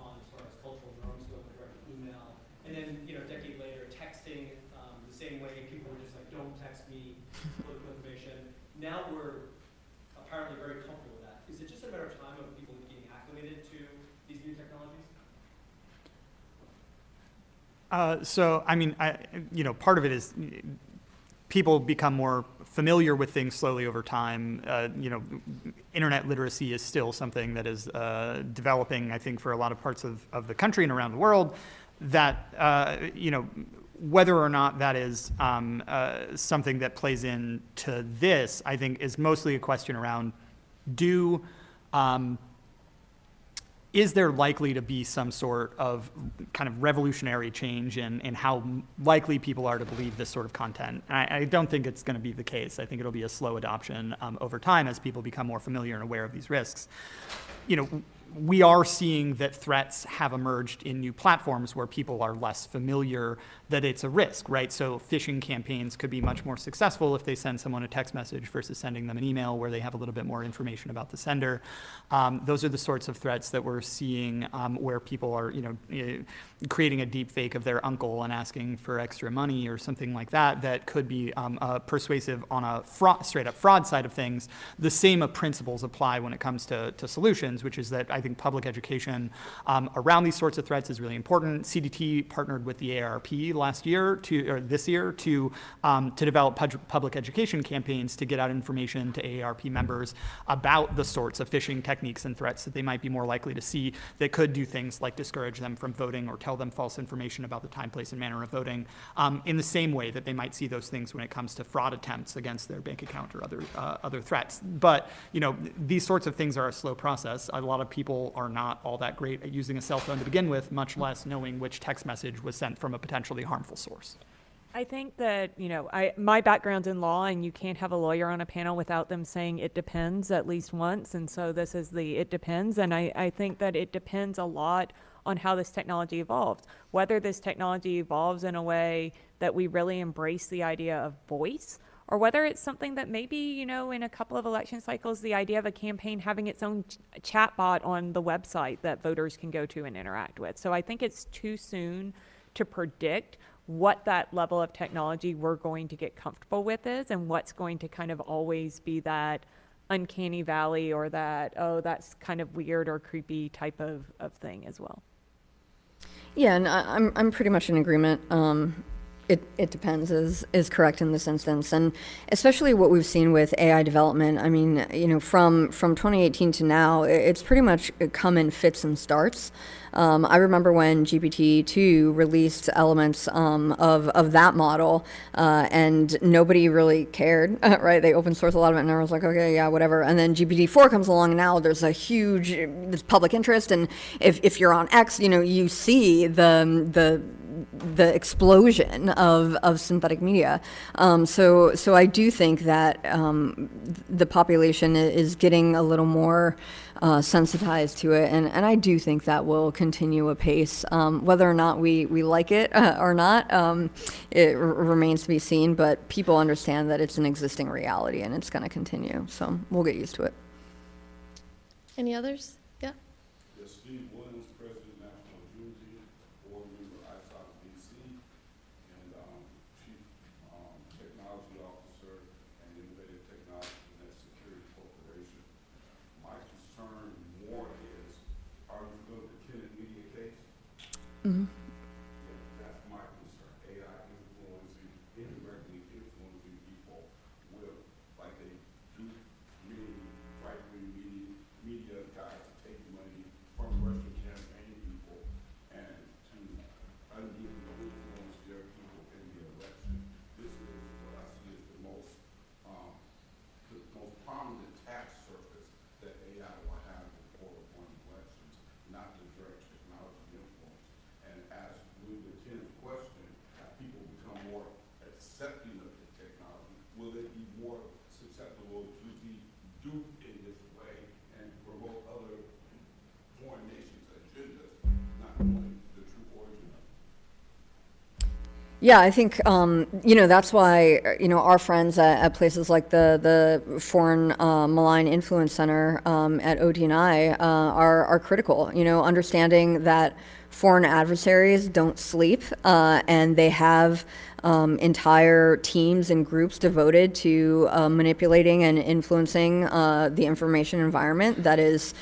people were just like, don't text me political information. Now we're apparently very comfortable with that. Is it just a matter of time of people getting acclimated to these new technologies? So, I mean, part of it is people become more familiar with things slowly over time. Internet literacy is still something that is developing, I think, for a lot of parts of the country and around the world. That, whether or not that is something that plays into this, I think, is mostly a question around is there likely to be some sort of kind of revolutionary change in how likely people are to believe this sort of content? And I don't think it's going to be the case. I think it'll be a slow adoption over time as people become more familiar and aware of these risks. We are seeing that threats have emerged in new platforms where people are less familiar that it's a risk, right? So phishing campaigns could be much more successful if they send someone a text message versus sending them an email where they have a little bit more information about the sender. Those are the sorts of threats that we're seeing where people are, creating a deep fake of their uncle and asking for extra money or something like that, that could be persuasive on a straight up fraud side of things. The same principles apply when it comes to solutions, which is that I think public education around these sorts of threats is really important. CDT partnered with the AARP this year to develop public education campaigns to get out information to AARP members about the sorts of phishing techniques and threats that they might be more likely to see that could do things like discourage them from voting or tell them false information about the time, place, and manner of voting, in the same way that they might see those things when it comes to fraud attempts against their bank account or other threats. But these sorts of things are a slow process. A lot of people are not all that great at using a cell phone to begin with, much less knowing which text message was sent from a potentially harmful source. I think that, my background's in law, and you can't have a lawyer on a panel without them saying it depends at least once. And so this is the it depends. And I think that it depends a lot on how this technology evolves. Whether this technology evolves in a way that we really embrace the idea of voice, or whether it's something that maybe, in a couple of election cycles, the idea of a campaign having its own chat bot on the website that voters can go to and interact with. So I think it's too soon to predict what that level of technology we're going to get comfortable with is, and what's going to kind of always be that uncanny valley or that, oh, that's kind of weird or creepy type of thing as well. Yeah, and I'm pretty much in agreement. It depends is correct in this instance, and especially what we've seen with AI development. I mean, from 2018 to now, it's pretty much come in fits and starts. I remember when GPT-2 released elements of that model, and nobody really cared, right? They open source a lot of it, and everyone's like, okay, yeah, whatever. And then GPT-4 comes along, and now there's there's public interest, and if you're on X, you see the explosion of synthetic media. So I do think that the population is getting a little more sensitized to it, and I do think that will continue apace. Whether or not we like it or not, it remains to be seen, but people understand that it's an existing reality and it's going to continue, so we'll get used to it. Any others? Yeah. Yes, Steve Williams, President, National Unity, Board Member, ISOC DC, and Chief Technology Officer and Innovative Technology for Net Security Corporation. My concern more is, are you familiar with the Tenet Media case? Mm-hmm. Yeah, that's my concern. AI indirectly influencing people with, like they do many right-wing media guys to take money from Russian campaign people and to unduly influence their people in the election. This is what I see as the most prominent tax surface that AI will have before upon elections, not the direct technology influence. And as with the Ken's question, as people become more accepting of the technology, will they be more susceptible to be duped in this way and promote other foreign nations' agendas, not knowing the true origin of it? Yeah, I think that's why our friends at places like the Foreign Malign Influence Center at ODNI are critical. Understanding that foreign adversaries don't sleep, and they have entire teams and groups devoted to manipulating and influencing the information environment that is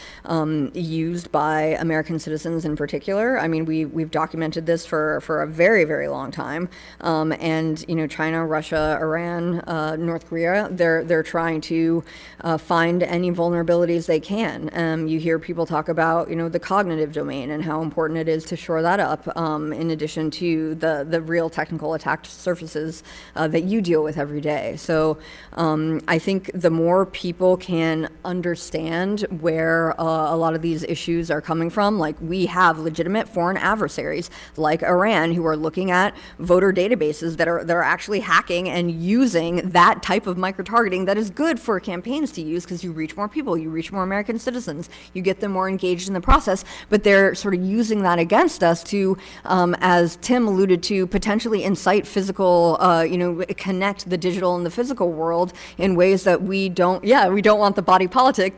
used by American citizens in particular. I mean, we've documented this for a very, very long time. And, you know, China, Russia, Iran, North Korea, they're trying to find any vulnerabilities they can. You hear people talk about, you know, the cognitive domain and how important it is to shore that up, in addition to the real technical attack surfaces that you deal with every day. So I think the more people can understand where a lot of these issues are coming from, like we have legitimate foreign adversaries like Iran who are looking at voter databases that are actually hacking and using that type of micro-targeting that is good for campaigns to use because you reach more people, you reach more American citizens, you get them more engaged in the process, but they're sort of using that against us to, as Tim alluded to, potentially incite physical, connect the digital and the physical world in ways that we don't want the body politic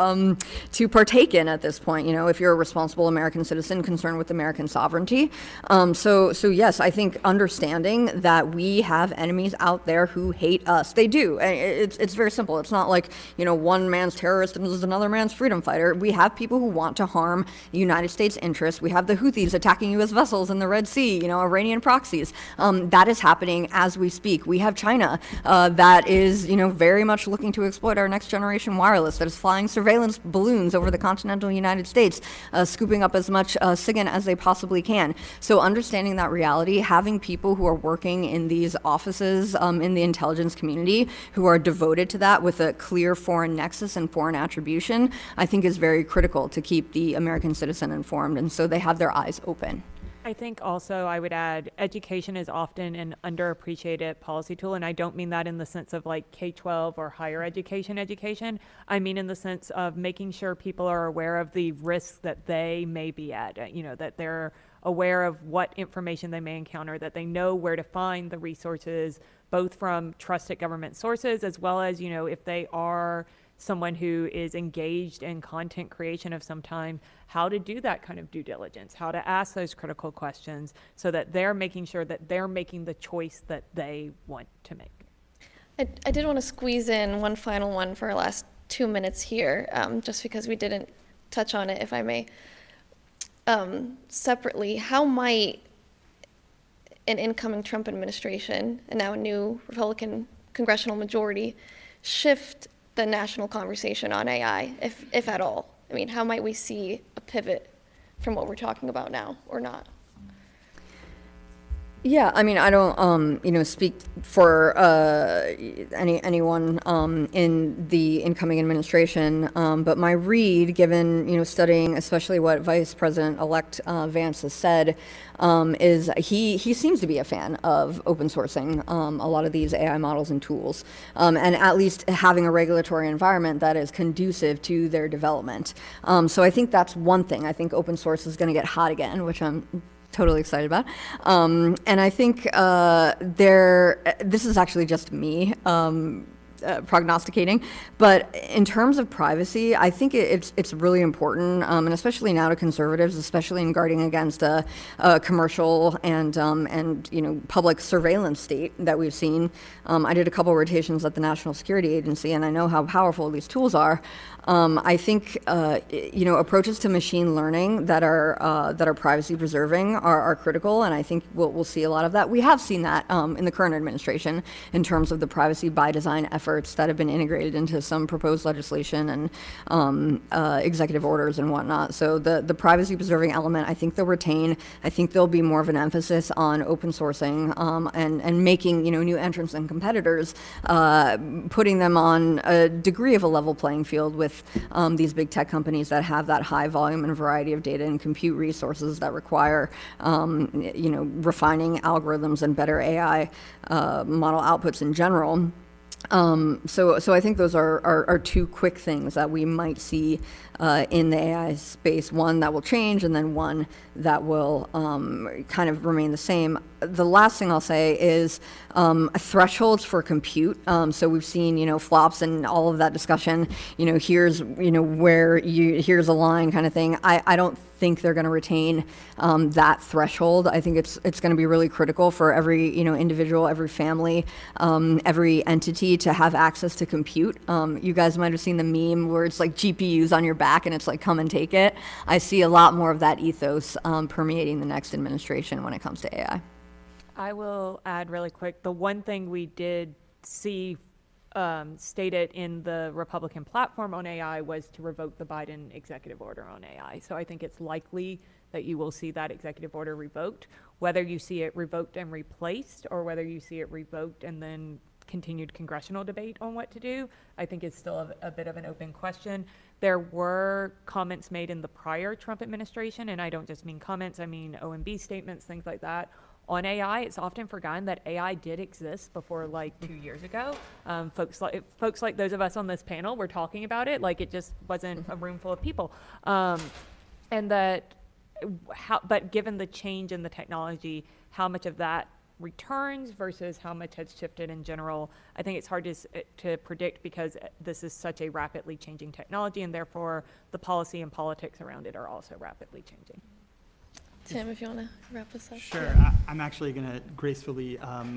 to partake in at this point, you know, if you're a responsible American citizen concerned with American sovereignty. So yes, I think understanding that we have enemies out there who hate us. They do. It's very simple. It's not like, you know, one man's terrorist and is another man's freedom fighter. We have people who want to harm the United States interests. We have the Houthis attacking U.S. vessels in the Red Sea, you know, Iranian proxies. That is happening as we speak. We have China that is, you know, very much looking to exploit our next generation wireless, that is flying surveillance balloons over the continental United States, scooping up as much SIGINT as they possibly can. So understanding that reality, having people who are working in these offices in the intelligence community who are devoted to that with a clear foreign nexus and foreign attribution, I think is very critical to keep the American citizen informed, and so they have their eyes open. I think also I would add education is often an underappreciated policy tool, and I don't mean that in the sense of like K-12 or higher education. I mean in the sense of making sure people are aware of the risks that they may be at, you know, that they're aware of what information they may encounter, that they know where to find the resources, both from trusted government sources as well as, you know, if they are someone who is engaged in content creation of some time, how to do that kind of due diligence, how to ask those critical questions so that they're making sure that they're making the choice that they want to make. I did want to squeeze in one final one for our last 2 minutes here, just because we didn't touch on it, if I may. Separately, how might an incoming Trump administration and now a new Republican congressional majority shift the national conversation on AI, if at all? I mean, how might we see a pivot from what we're talking about now or not? Yeah, I mean, I don't, speak for anyone in the incoming administration, but my read, given, studying especially what Vice President-elect Vance has said, is he seems to be a fan of open sourcing a lot of these AI models and tools, and at least having a regulatory environment that is conducive to their development. So I think that's one thing. I think open source is going to get hot again, which I'm totally excited about. And I think this is actually just me prognosticating, but in terms of privacy, I think it's really important, and especially now to conservatives, especially in guarding against a commercial and public surveillance state that we've seen. I did a couple rotations at the National Security Agency, and I know how powerful these tools are. I think approaches to machine learning that are privacy preserving are critical, and I think we'll see a lot of that. We have seen that in the current administration in terms of the privacy by design efforts that have been integrated into some proposed legislation and executive orders and whatnot. So the privacy preserving element, I think they'll retain. I think there'll be more of an emphasis on open sourcing and making new entrants and competitors, putting them on a degree of a level playing field with these big tech companies that have that high volume and variety of data and compute resources that require refining algorithms and better AI model outputs in general. So I think those are two quick things that we might see in the AI space, one that will change and then one that will kind of remain the same. The last thing I'll say is thresholds for compute. So we've seen, flops and all of that discussion, here's a line kind of thing. I don't think they're going to retain that threshold. I think it's going to be really critical for every individual, every family, every entity to have access to compute. You guys might have seen the meme where it's like GPUs on your back and it's like, come and take it. I see a lot more of that ethos permeating the next administration when it comes to AI. I will add really quick, the one thing we did see stated in the Republican platform on AI was to revoke the Biden executive order on AI. So I think it's likely that you will see that executive order revoked. Whether you see it revoked and replaced or whether you see it revoked and then continued congressional debate on what to do, I think is still a bit of an open question. There were comments made in the prior Trump administration, and I don't just mean comments, I mean OMB statements, things like that. On AI, it's often forgotten that AI did exist before like 2 years ago. Folks like those of us on this panel were talking about it, like it just wasn't a room full of people. But given the change in the technology, how much of that returns versus how much has shifted in general, I think it's hard to predict because this is such a rapidly changing technology, and therefore the policy and politics around it are also rapidly changing. Tim, if you want to wrap us up. Sure. I'm actually going to gracefully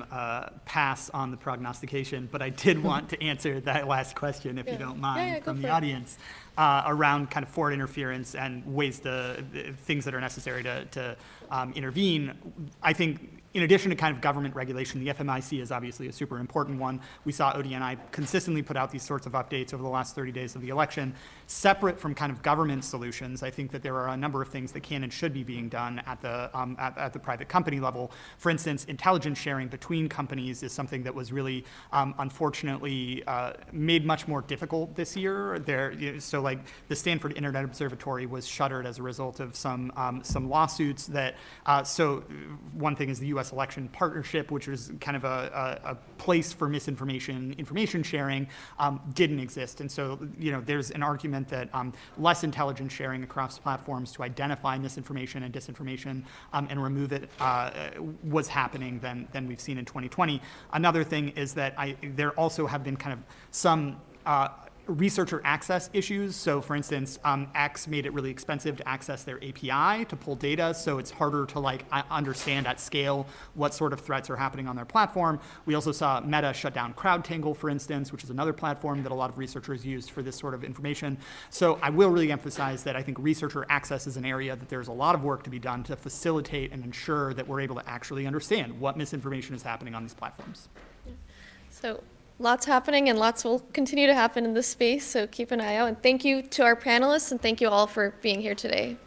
pass on the prognostication, but I did want to answer that last question, if you don't mind, from the audience, around kind of foreign interference and things that are necessary to intervene. I think in addition to kind of government regulation, the FMIC is obviously a super important one. We saw ODNI consistently put out these sorts of updates over the last 30 days of the election. Separate from kind of government solutions, I think that there are a number of things that can and should be being done at the private company level. For instance, intelligence sharing between companies is something that was really, unfortunately, made much more difficult this year. So like the Stanford Internet Observatory was shuttered as a result of some lawsuits that, so one thing is the U.S. Election Partnership, which was kind of a place for information sharing, didn't exist. And so, there's an argument that less intelligence sharing across platforms to identify misinformation and disinformation and remove it was happening than we've seen in 2020. Another thing is that there also have been kind of some researcher access issues. So for instance, X made it really expensive to access their API to pull data, so it's harder to understand at scale what sort of threats are happening on their platform. We also saw Meta shut down CrowdTangle, for instance, which is another platform that a lot of researchers used for this sort of information. So I will really emphasize that I think researcher access is an area that there's a lot of work to be done to facilitate and ensure that we're able to actually understand what misinformation is happening on these platforms. So lots happening and lots will continue to happen in this space, so keep an eye out. And thank you to our panelists and thank you all for being here today.